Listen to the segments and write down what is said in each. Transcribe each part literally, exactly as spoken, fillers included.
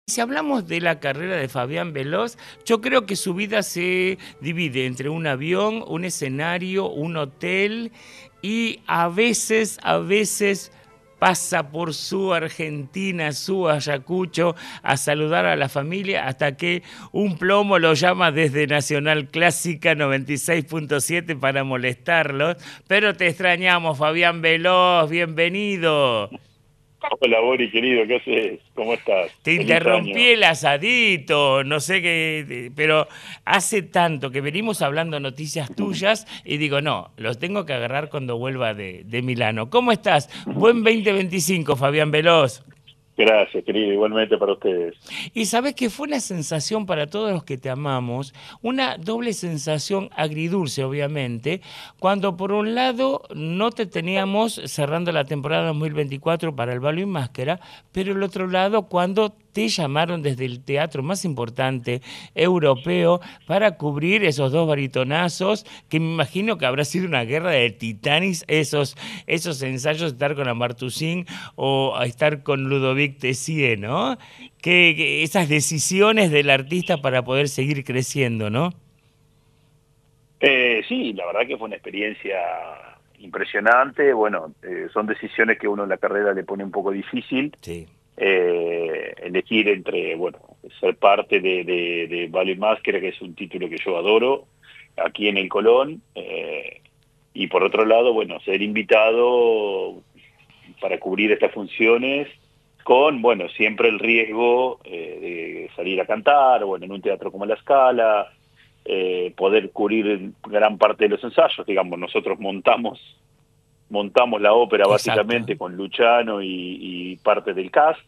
Si hablamos de la carrera de Fabián Veloz, yo creo que su vida se divide entre un avión, un escenario, un hotel y a veces, a veces pasa por su Argentina, su Ayacucho, a saludar a la familia hasta que un plomo lo llama desde Nacional Clásica noventa y seis punto siete para molestarlos. Pero te extrañamos, Fabián Veloz, bienvenido. Hola, Bori, querido, ¿qué haces? ¿Cómo estás? Te Feliz interrumpí año. el asadito, no sé qué, pero hace tanto que venimos hablando noticias tuyas y digo, no, los tengo que agarrar cuando vuelva de, de Milano. ¿Cómo estás? Buen veinte veinticinco, Fabián Veloz. Gracias, querido, igualmente para ustedes. Y sabes que fue una sensación para todos los que te amamos, una doble sensación agridulce, obviamente, cuando por un lado no te teníamos cerrando la temporada dos mil veinticuatro para el Balo y Máscara, pero el otro lado cuando te llamaron desde el teatro más importante europeo para cubrir esos dos baritonazos, que me imagino que habrá sido una guerra de titanes, esos, esos ensayos de estar con Amartusín o a estar con Ludovic Tessier, ¿no? Que, que esas decisiones del artista para poder seguir creciendo, ¿no? Eh, sí, la verdad que fue una experiencia impresionante. Bueno, eh, son decisiones que uno en la carrera le pone un poco difícil. Sí. Eh, elegir entre, bueno, ser parte de, de, de Vale Máscara, que es un título que yo adoro, aquí en el Colón, eh, y por otro lado, bueno, ser invitado para cubrir estas funciones con, bueno, siempre el riesgo eh, de salir a cantar, bueno, en un teatro como La Scala, eh, poder cubrir gran parte de los ensayos, digamos, nosotros montamos montamos la ópera Exacto. básicamente con Luciano y, y parte del cast,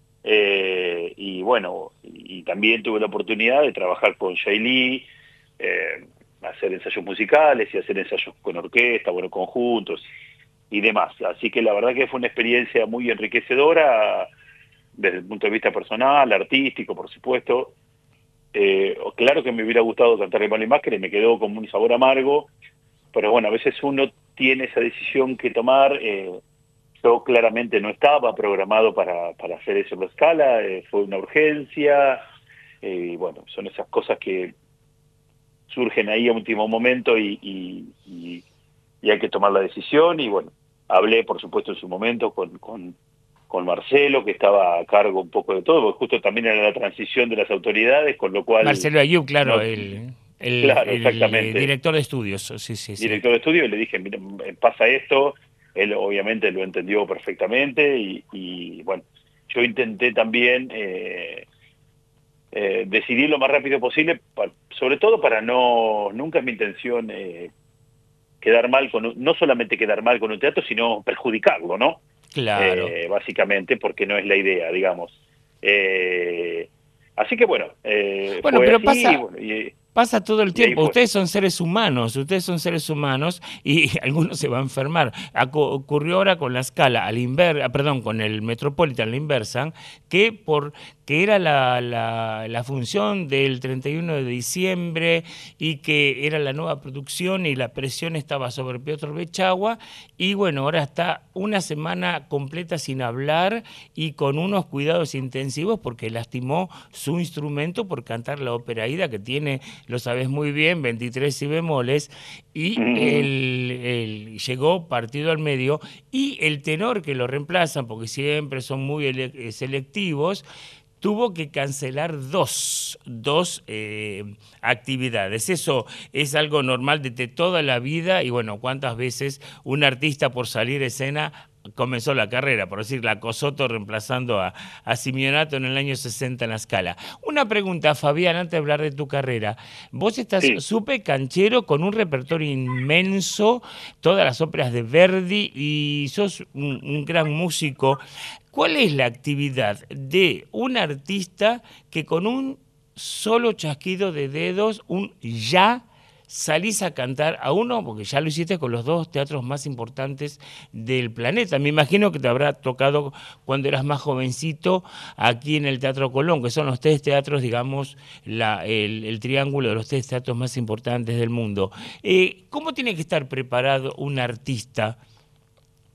eh, y bueno, y, y también tuve la oportunidad de trabajar con Jay Lee, eh, hacer ensayos musicales y hacer ensayos con orquesta, bueno, conjuntos y demás. Así que la verdad que fue una experiencia muy enriquecedora desde el punto de vista personal, artístico, por supuesto. Eh, claro que me hubiera gustado cantar el Balo y Máscara y me quedó como un sabor amargo, pero bueno, a veces uno tiene esa decisión que tomar. Eh, yo claramente no estaba programado para, para hacer eso en la escala, eh, fue una urgencia, eh, y bueno, son esas cosas que surgen ahí a último momento y, y, y, y hay que tomar la decisión. Y bueno, hablé por supuesto en su momento con, con, con Marcelo, que estaba a cargo un poco de todo, porque justo también era la transición de las autoridades, con lo cual Marcelo Ayub, claro, no, el, el, claro, el, eh, exactamente, director de estudios, sí, sí, sí. director de estudio, y le dije, mira, pasa esto. Él obviamente lo entendió perfectamente y, y bueno, yo intenté también eh, eh, decidir lo más rápido posible, pa, sobre todo para no, nunca es mi intención eh, quedar mal con, no solamente quedar mal con un teatro, sino perjudicarlo, ¿no? Claro. Eh, básicamente, porque no es la idea, digamos. Eh, así que bueno, eh, Bueno, fue pero así y pasa, bueno, y, pasa todo el y ahí tiempo. fue. Ustedes son seres humanos, ustedes son seres humanos y algunos se van a enfermar. Acu- ocurrió ahora con la escala, al inver, ah, perdón, con el Metropolitan, la inversan, que por que era la, la, la función del treinta y uno de diciembre y que era la nueva producción y la presión estaba sobre Piotr Bechagua y bueno, ahora está una semana completa sin hablar y con unos cuidados intensivos porque lastimó su instrumento por cantar la ópera Ida, que tiene, lo sabes muy bien, veintitrés si bemoles, y él, él llegó partido al medio, y el tenor que lo reemplazan, porque siempre son muy ele- selectivos, tuvo que cancelar dos, dos eh, actividades. Eso es algo normal desde toda la vida y bueno, cuántas veces un artista por salir a escena comenzó la carrera, por decir, la Cosoto reemplazando a, a Simeonato en el año sesenta en la escala. Una pregunta, Fabián, antes de hablar de tu carrera. Vos estás Sí. súper canchero con un repertorio inmenso, todas las óperas de Verdi y sos un, un gran músico. ¿Cuál es la actividad de un artista que con un solo chasquido de dedos, un ya, salís a cantar a uno, porque ya lo hiciste con los dos teatros más importantes del planeta? Me imagino que te habrá tocado cuando eras más jovencito aquí en el Teatro Colón, que son los tres teatros, digamos, la, el, el triángulo de los tres teatros más importantes del mundo. Eh, ¿Cómo tiene que estar preparado un artista?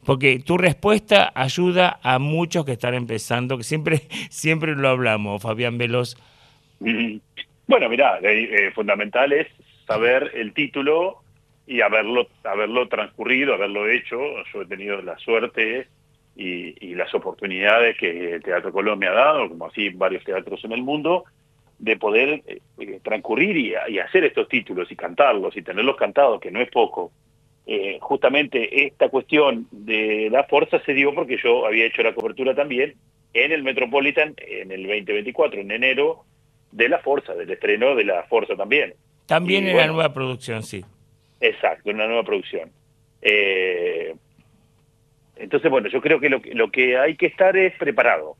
porque tu respuesta ayuda a muchos que están empezando, que siempre, siempre lo hablamos, Fabián Veloz. Mm. Bueno, mirá, eh, eh, fundamental es saber el título y haberlo, haberlo transcurrido, haberlo hecho. Yo he tenido la suerte y, y las oportunidades que el Teatro Colón me ha dado, como así varios teatros en el mundo, de poder eh, transcurrir y, y hacer estos títulos y cantarlos y tenerlos cantados, que no es poco. Eh, justamente esta cuestión de la Forza se dio porque yo había hecho la cobertura también en el Metropolitan en el veinte veinticuatro, en enero, de la Forza, del estreno de la Forza también. También Y en la bueno, nueva producción, sí. exacto, una nueva producción. Eh, entonces, bueno, yo creo que lo, lo que hay que estar es preparado.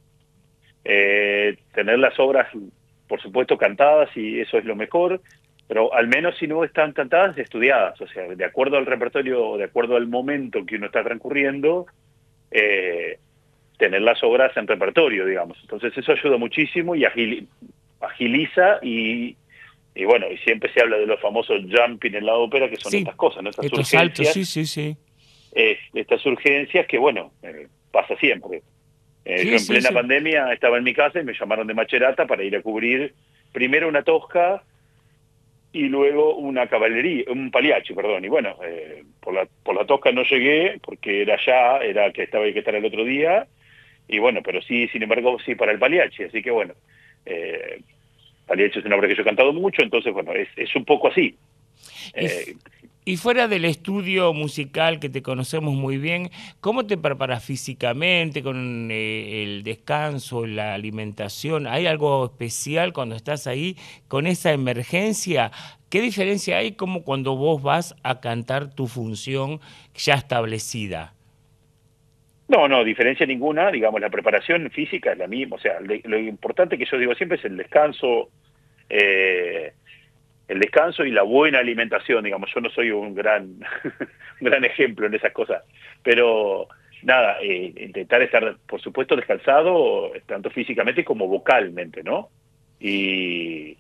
Eh, tener las obras, por supuesto, cantadas, y eso es lo mejor, pero al menos si no están cantadas, estudiadas, o sea, de acuerdo al repertorio, de acuerdo al momento que uno está transcurriendo, eh, tener las obras en repertorio, digamos. Entonces eso ayuda muchísimo y agil, agiliza y, y bueno, y siempre se habla de los famosos jumping en la ópera, que son Sí, estas cosas, ¿no? Estas estos saltos, urgencias, sí, sí, sí. eh, estas urgencias que, bueno, eh, pasa siempre. Eh, yo Sí, en sí, plena sí. pandemia estaba en mi casa y me llamaron de Macerata para ir a cubrir primero una tosca y luego una caballería, un paliachi, perdón. Y bueno, eh, por la por la tosca no llegué porque era ya, era que estaba hay que estar el otro día. Y bueno, pero sí, sin embargo, sí para el paliachi. Así que bueno, eh, paliachi es una obra que yo he cantado mucho, entonces bueno, es, es un poco así. Y, Eh, y fuera del estudio musical que te conocemos muy bien, ¿cómo te preparas físicamente con eh, el descanso, la alimentación? ¿Hay algo especial cuando estás ahí con esa emergencia? ¿Qué diferencia hay como cuando vos vas a cantar tu función ya establecida? No, no, diferencia ninguna, digamos, la preparación física es la misma, o sea, le, lo importante que yo digo siempre es el descanso, eh, el descanso y la buena alimentación, digamos, yo no soy un gran, un gran ejemplo en esas cosas, pero nada, eh, intentar estar, por supuesto, descansado, tanto físicamente como vocalmente, ¿no? Y,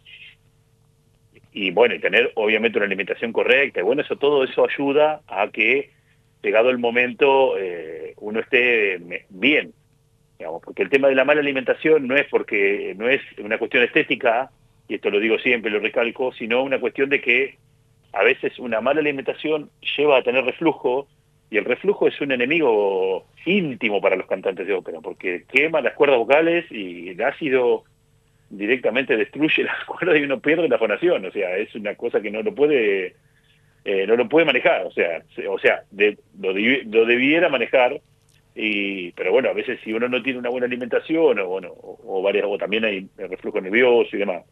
y bueno, y tener obviamente una alimentación correcta, y bueno, eso todo eso ayuda a que, llegado el momento, eh, uno esté bien, digamos, porque el tema de la mala alimentación no es porque no es una cuestión estética, y esto lo digo siempre, lo recalco, sino una cuestión de que a veces una mala alimentación lleva a tener reflujo, y el reflujo es un enemigo íntimo para los cantantes de ópera, porque quema las cuerdas vocales y el ácido directamente destruye las cuerdas y uno pierde la fonación, o sea, es una cosa que no lo puede eh, no lo puede manejar, o sea, se, o sea, de, lo, de, lo debiera manejar, y pero bueno, a veces si uno no tiene una buena alimentación o bueno, o, o varias, o también hay reflujo nervioso y demás,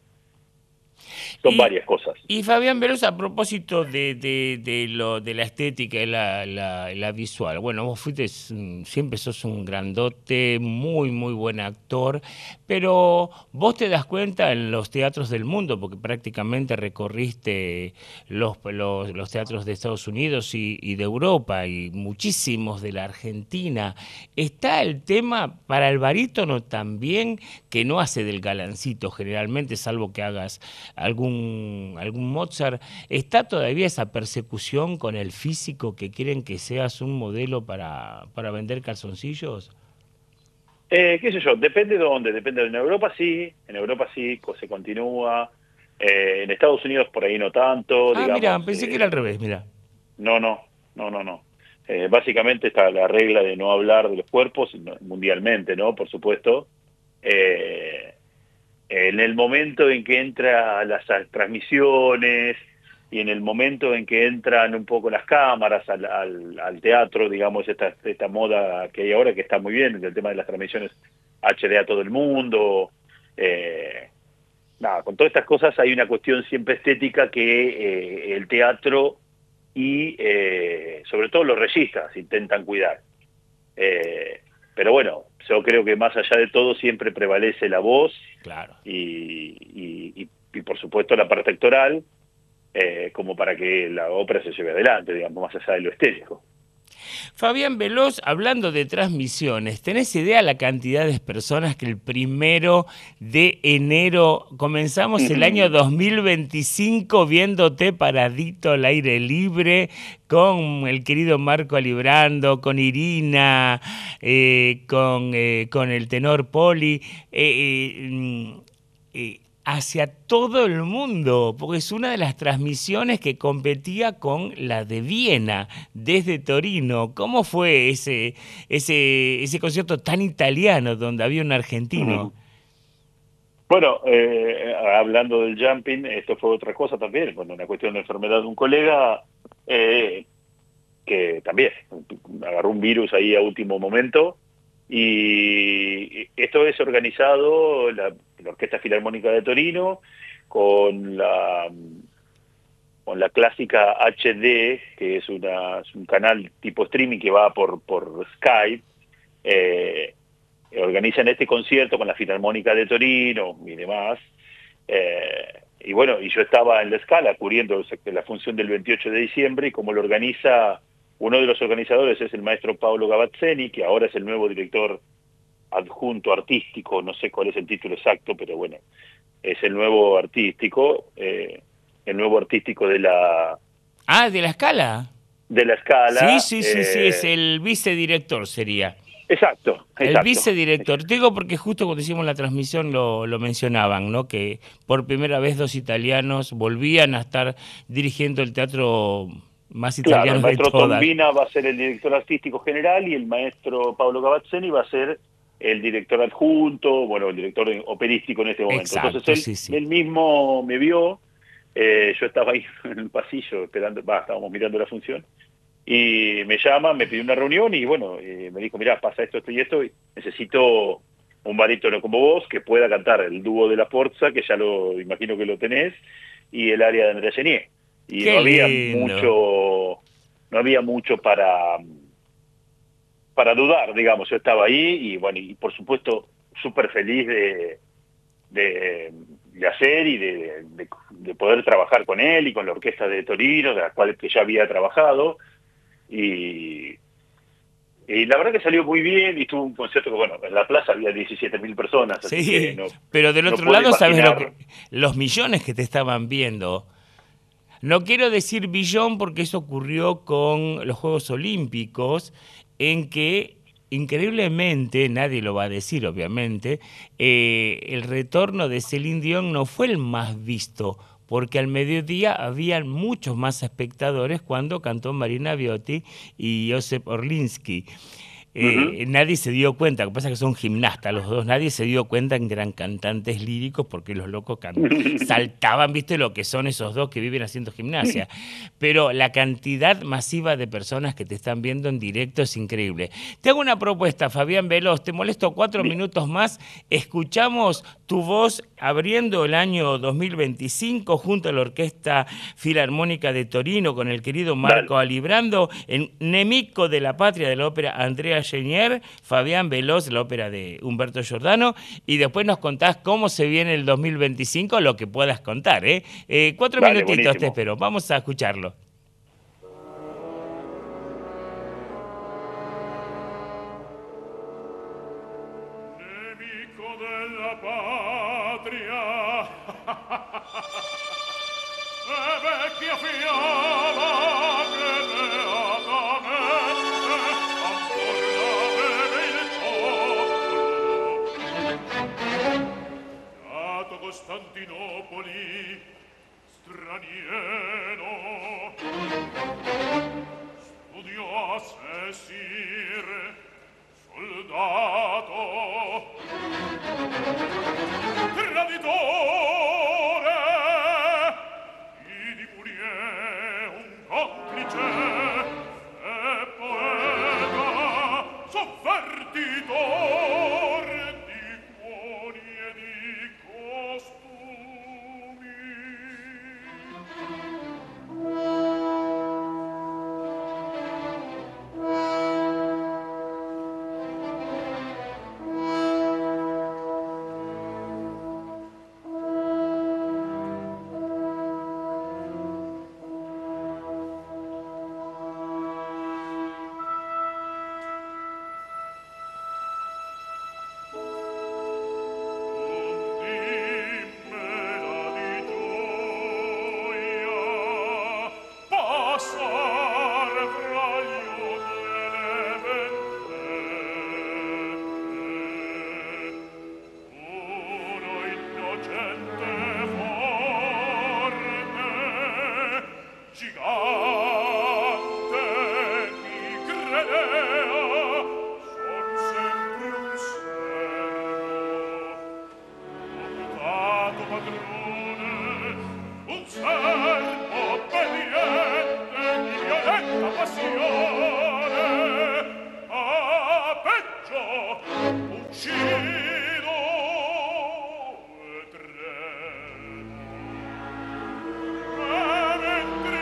son Y, varias cosas. y Fabián Veloz, a propósito de, de, de, lo, de la estética y la, la, la visual, bueno, vos fuiste, siempre sos un grandote, muy, muy buen actor, pero vos te das cuenta en los teatros del mundo, porque prácticamente recorriste los, los, los teatros de Estados Unidos y, y de Europa y muchísimos de la Argentina, está el tema para el barítono también, que no hace del galancito generalmente, salvo que hagas algún, algún Mozart. ¿Está todavía esa persecución con el físico que quieren que seas un modelo para, para vender calzoncillos? Eh, qué sé yo, depende de dónde, depende. En Europa sí, en Europa sí, se continúa, eh, en Estados Unidos por ahí no tanto, Ah, mira, digamos, pensé que era al eh, revés, mira. no, no, no, no, no. Eh, básicamente está la regla de no hablar de los cuerpos no, mundialmente, ¿no? Por supuesto. Eh, en el momento en que entra las transmisiones y en el momento en que entran un poco las cámaras al, al, al teatro, digamos, esta, esta moda que hay ahora, que está muy bien, el tema de las transmisiones H D a todo el mundo, eh, nada, con todas estas cosas hay una cuestión siempre estética que eh, el teatro y eh, sobre todo los registas intentan cuidar. Eh, pero bueno, yo creo que más allá de todo siempre prevalece la voz Claro. y, y, y, y por supuesto la parte actoral, eh, como para que la ópera se lleve adelante, digamos, más allá de lo estético. Fabián Veloz, hablando de transmisiones, ¿tenés idea la cantidad de personas que el primero de enero comenzamos el año dos mil veinticinco viéndote paradito al aire libre con el querido Marco Alibrando, con Irina, eh, con, eh, con el tenor Poli? Eh, eh, eh, hacia todo el mundo, porque es una de las transmisiones que competía con la de Viena, desde Torino. ¿Cómo fue ese, ese, ese concierto tan italiano donde había un argentino? Bueno, eh, hablando del jumping, esto fue otra cosa también, bueno, una cuestión de enfermedad de un colega eh, que también agarró un virus ahí a último momento, y esto es organizado la, la Orquesta Filarmónica de Torino con la con la clásica H D, que es, una, es un canal tipo streaming que va por, por Skype. eh, Organizan este concierto con la Filarmónica de Torino y demás. Eh, y bueno, y yo estaba en la Scala cubriendo la función del veintiocho de diciembre, y como lo organiza, uno de los organizadores es el maestro Paolo Gavazzeni, que ahora es el nuevo director adjunto artístico, no sé cuál es el título exacto, pero bueno, es el nuevo artístico, eh, el nuevo artístico de la... Ah, de la Scala. De la Sí, Scala. sí, sí, sí, es Eh, el vicedirector sería. exacto, El exacto. vicedirector, te digo porque justo cuando hicimos la transmisión lo, lo mencionaban, ¿no? Que por primera vez dos italianos volvían a estar dirigiendo el teatro más Claro, el italiano de maestro todas. Tombina va a ser el director artístico general y el maestro Paolo Gavazzeni va a ser el director adjunto, bueno, el director operístico en este momento. Entonces Exacto, él, sí, sí. él mismo me vio, eh, yo estaba ahí en el pasillo esperando, va, estábamos mirando la función, y me llama, me pidió una reunión y bueno, eh, me dijo, mirá, pasa esto, esto y esto, y necesito un barítono como vos que pueda cantar el dúo de la Forza, que ya lo imagino que lo tenés, y el área de Andrea Chenier. Y no Qué había lindo. mucho, no había mucho para, para dudar, digamos. Yo estaba ahí y bueno, y por supuesto súper feliz de, de, de hacer y de, de, de poder trabajar con él y con la orquesta de Torino, de la cual que ya había trabajado. Y, y la verdad que salió muy bien, y tuvo un concierto que, bueno, en la plaza había diecisiete mil personas, así que Sí, no, pero del no otro puedo lado, ¿sabes lo que? imaginar. Los millones que te estaban viendo. No quiero decir billón porque eso ocurrió con los Juegos Olímpicos, en que increíblemente, nadie lo va a decir obviamente, eh, el retorno de Celine Dion no fue el más visto, porque al mediodía habían muchos más espectadores cuando cantó Marina Viotti y Josep Orlinsky. Ujú. Eh, nadie se dio cuenta, lo que pasa es que son gimnastas los dos, nadie se dio cuenta en que eran cantantes líricos porque los locos can- saltaban, viste lo que son esos dos que viven haciendo gimnasia. Pero la cantidad masiva de personas que te están viendo en directo es increíble. Te hago una propuesta, Fabián Veloz, te molesto cuatro Bien, minutos más, escuchamos tu voz abriendo el año dos mil veinticinco junto a la Orquesta Filarmónica de Torino con el querido dale, Marco Alibrando en Nemico de la Patria de la ópera Andrea Chenier, Fabián Veloz, la ópera de Humberto Giordano, y después nos contás cómo se viene el dos mil veinticinco, lo que puedas contar, ¿eh? Eh, cuatro dale, minutitos te buenísimo. espero, vamos a escucharlo. Nemico della patria, e vecchia fiaba che beatamente ancor la beve il popolo. Dato Costantinopoli, straniero, studio assessir, soldato, traditore, idi purie un complice e poeta, sovvertitor di cuori e di costumi. padrone, un servo obbediente di violenta passione, a peggio uccido e tremo. E mentre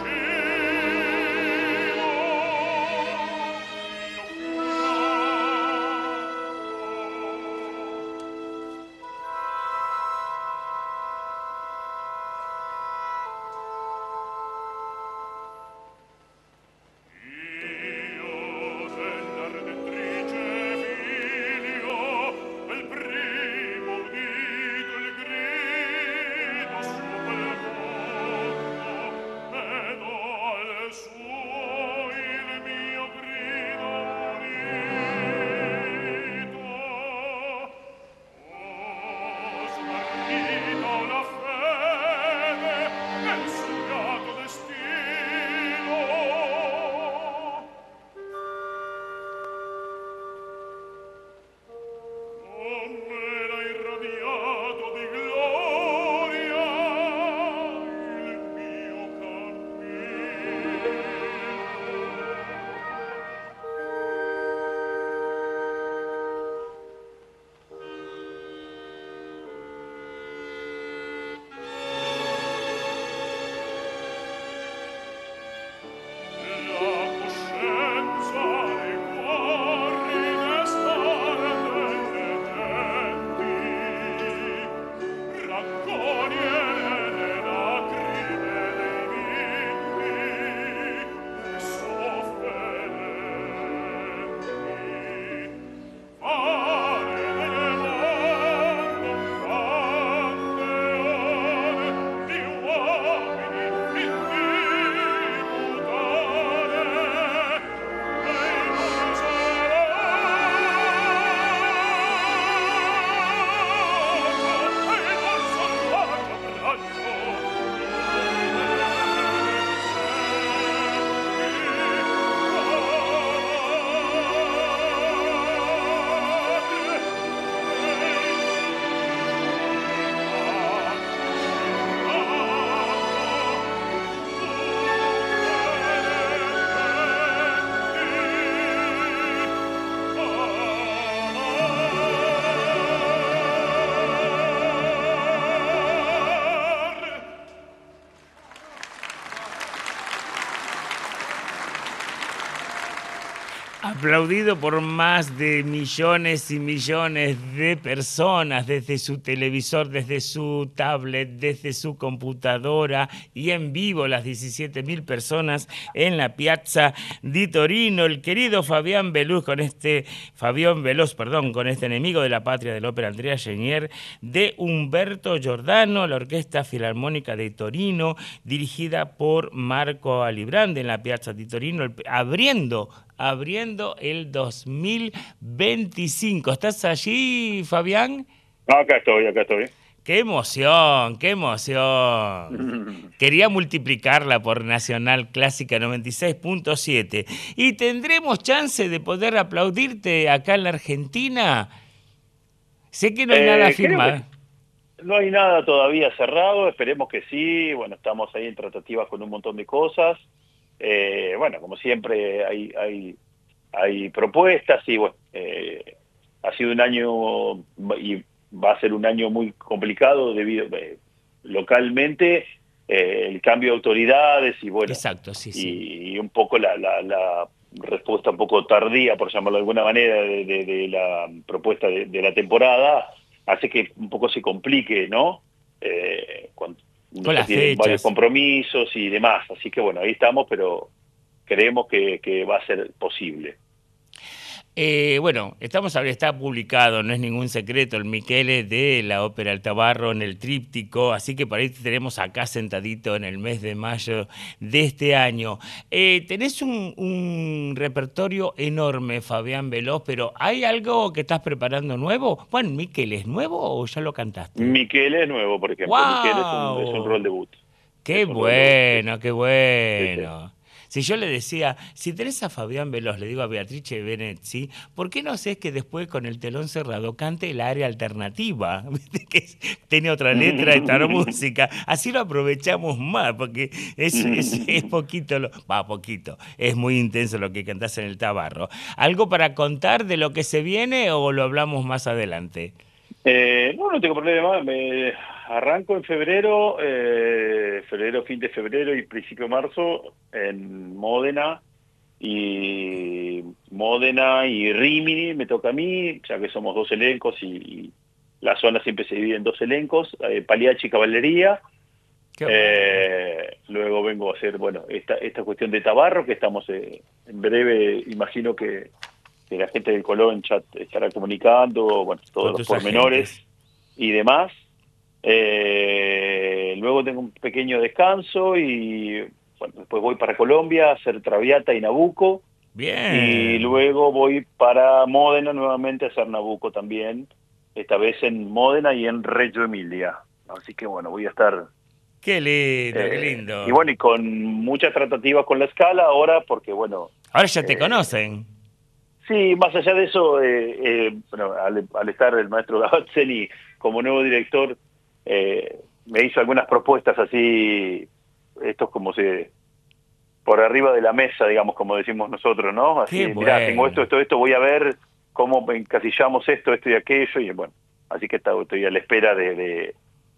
aplaudido por más de millones y millones de personas desde su televisor, desde su tablet, desde su computadora y en vivo las diecisiete mil personas en la Piazza di Torino. El querido Fabián Veloz con este Fabián Veloz, perdón, con este enemigo de la patria de la ópera Andrea Chenier de Humberto Giordano, la Orquesta Filarmónica de Torino, dirigida por Marco Alibrandi en la Piazza di Torino, el, abriendo abriendo el dos mil veinticinco. ¿Estás allí, Fabián? Acá estoy, acá estoy. ¡Qué emoción, qué emoción! Quería multiplicarla por Nacional Clásica noventa y seis punto siete. ¿Y tendremos chance de poder aplaudirte acá en la Argentina? Sé que no hay eh, nada firmado. No hay nada todavía cerrado, esperemos que sí. Bueno, estamos ahí en tratativas con un montón de cosas. Eh, bueno, como siempre hay hay, hay propuestas y bueno, eh, ha sido un año y va a ser un año muy complicado debido eh, localmente eh, el cambio de autoridades y bueno, exacto, sí, sí. Y, y un poco la, la, la respuesta un poco tardía, por llamarlo de alguna manera, de, de, de la propuesta de, de la temporada hace que un poco se complique, ¿no? Eh, cuando con las tienen fechas, varios compromisos y demás, así que bueno, ahí estamos, pero creemos que, que va a ser posible. Eh, bueno, estamos hablando, está publicado, no es ningún secreto, el Michele de la Ópera Altabarro en el tríptico, así que por ahí te tenemos acá sentadito en el mes de mayo de este año. Eh, tenés un, un repertorio enorme, Fabián Veloz, pero ¿hay algo que estás preparando nuevo? Bueno, ¿Michele es nuevo o ya lo cantaste? Michele es nuevo, por ejemplo. ¡Wow! Michele es un, es un rol debut. ¡Qué bueno, qué bueno! Si yo le decía, si tenés a Fabián Veloz, le digo a Beatrice Venezzi, ¿por qué no haces que después con el telón cerrado cante el área alternativa? ¿Viste? Que es, tiene otra letra y otra música. Así lo aprovechamos más, porque es, es, es poquito, lo, va, poquito, es muy intenso lo que cantás en el Tabarro. ¿Algo para contar de lo que se viene o lo hablamos más adelante? Eh, no, no tengo problema. Me arranco en febrero, eh, febrero, fin de febrero y principio de marzo en Módena y Módena y Rímini me toca a mí, ya que somos dos elencos y, y la zona siempre se divide en dos elencos, eh, Pagliacci y Caballería. Eh, luego vengo a hacer, bueno, esta esta cuestión de Tabarro, que estamos eh, en breve, imagino que que la gente del Colón ya estará comunicando, bueno, todos los pormenores agentes y demás. Eh, luego tengo un pequeño descanso y bueno, después voy para Colombia a hacer Traviata y Nabucco. Bien. Y luego voy para Módena nuevamente a hacer Nabucco también, esta vez en Módena y en Reggio Emilia. Así que bueno, voy a estar... Qué lindo, eh, qué lindo. Y bueno, y con muchas tratativas con la Scala ahora, porque bueno... Ahora ya te eh, conocen. Sí, más allá de eso, eh, eh, bueno, al, al estar el maestro Gavazzeni como nuevo director, eh, me hizo algunas propuestas así, estos como se por arriba de la mesa, digamos, como decimos nosotros, ¿no? Así, Qué mirá, bueno. tengo esto, esto, esto, voy a ver cómo encasillamos esto, esto y aquello, y bueno, así que estoy a la espera de, de,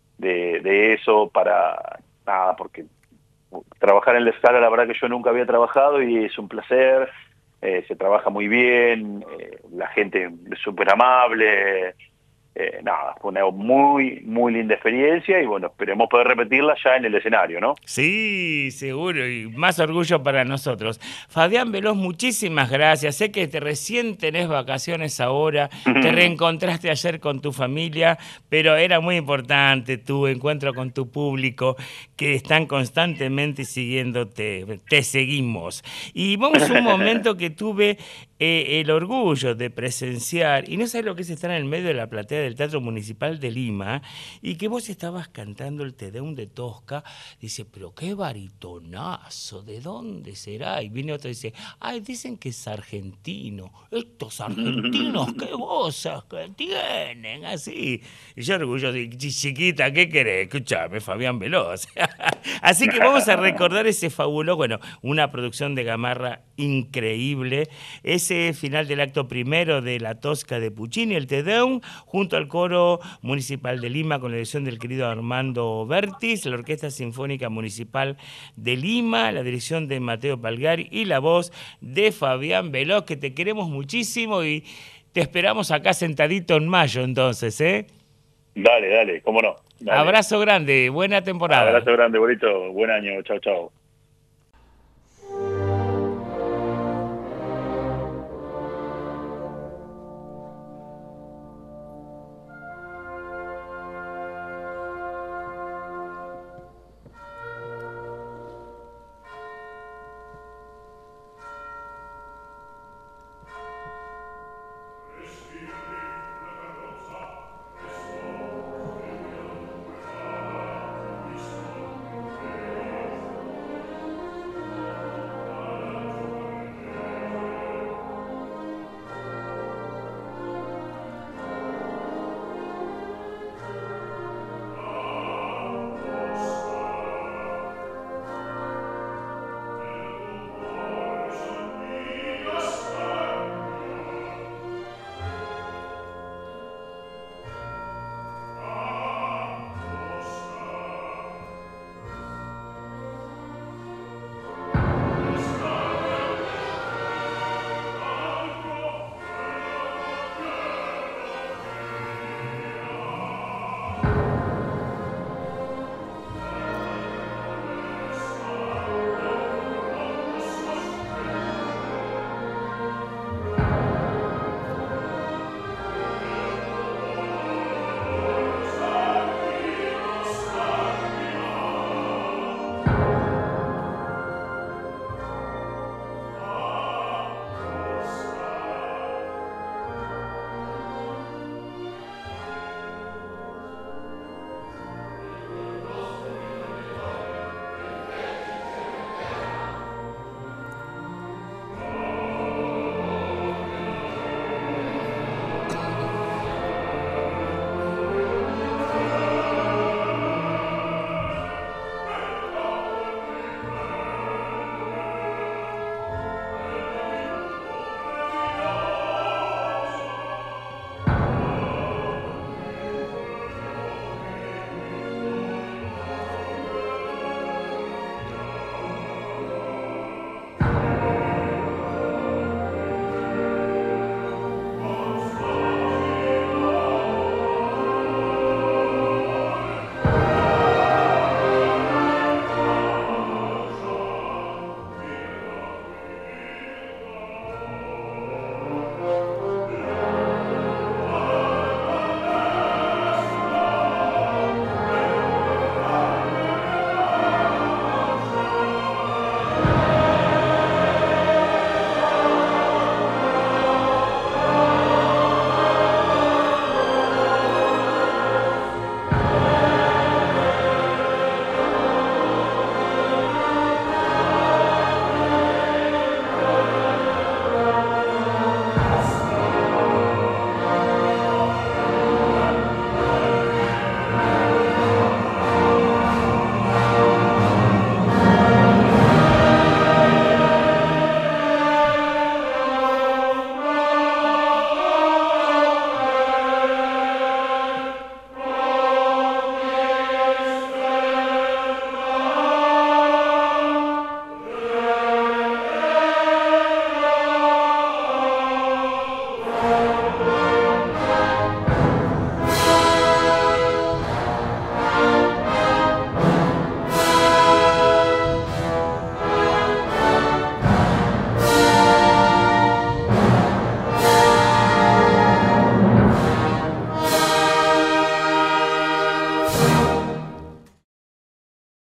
de, de eso para nada, porque trabajar en la Scala, la verdad que yo nunca había trabajado y es un placer. Eh, se trabaja muy bien, eh, la gente es súper amable, eh, nada, fue una muy, muy linda experiencia y bueno, esperemos poder repetirla ya en el escenario, ¿no? Sí, seguro, y más orgullo para nosotros. Fabián Veloz, muchísimas gracias. Sé que te recién tenés vacaciones ahora, te reencontraste ayer con tu familia, pero era muy importante tu encuentro con tu público, que están constantemente siguiéndote, te seguimos. Y vamos a un momento que tuve eh, el orgullo de presenciar, y no sabes lo que es estar en el medio de la platea del Teatro Municipal de Lima, y que vos estabas cantando el Te Deum de Tosca. Dice, pero qué baritonazo, ¿de dónde será? Y viene otro y dice, ay, dicen que es argentino. Estos argentinos, qué voces que tienen, así. Y yo orgulloso, chiquita, ¿qué querés? Escuchame, Fabián Veloz. Así que vamos a recordar ese fabuloso, bueno, una producción de Gamarra increíble, ese final del acto primero de La Tosca de Puccini, el Te Deum, junto al Coro Municipal de Lima, con la dirección del querido Armando Bertis, la Orquesta Sinfónica Municipal de Lima, la dirección de Mateo Palgari y la voz de Fabián Veloz, que te queremos muchísimo y te esperamos acá sentadito en mayo entonces, ¿eh? Dale, dale, cómo no. Dale. Abrazo grande, buena temporada. Abrazo grande, bonito, buen año, chao, chao.